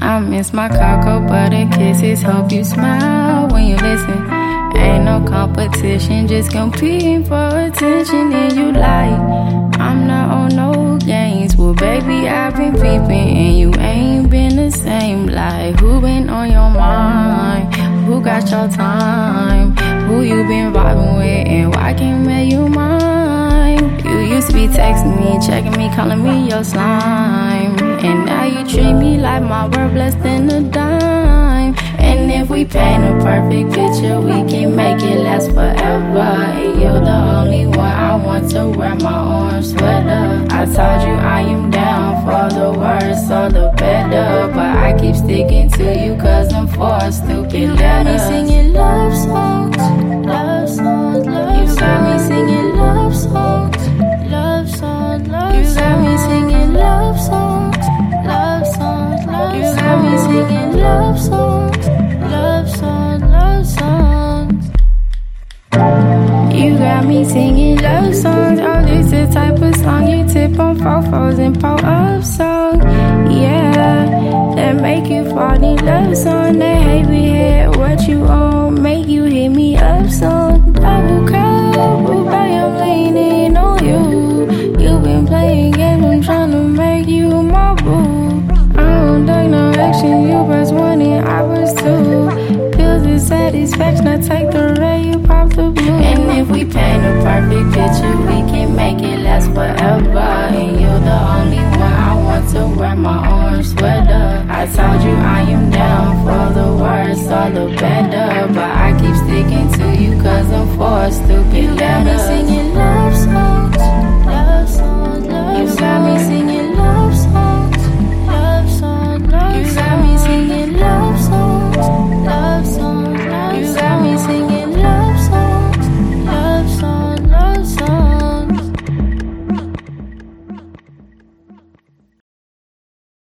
I miss my cocoa butter kisses. Hope you smile when you listen. Ain't no competition, just competing for attention. And you like, I'm not on no games. Well, baby, I've been peeping, and you ain't been the same. Like, who been on your mind? Who got your time? Who you been vibing with, and why can't make you mine? You used to be texting me, checking me, calling me your slime. And now you treat me like my worth less than a dime. And if we paint a perfect picture, we can make it last forever. And you're the only one I want to wear my orange sweater. I told you I am down for the worse or the better, but I keep sticking to you cause I'm for stupid letters. You got me singing love songs, love songs, love songs. You got me singing love songs, love songs, love songs. You got me singing love songs, love songs, love songs. You got me singing love songs, love songs, love songs. You got me singing love songs. Oh, this the type of song you tip on fofos and pull up song. Yeah, that make you fall in love song. That heavy head, what you on, make you hit me up song. Double cup, boo, I'm leaning on you. You been playing games, I'm tryna make you my boo. I don't take no action, you press 1 and I press 2. Pills of satisfaction, I take the red, you pop the blue. And if we paint a perfect picture, we can make it last forever. And you're the only one I want to wear my orange sweater. I told you I am down for the worse or the better, but I keep sticking to you cause I'm forced to.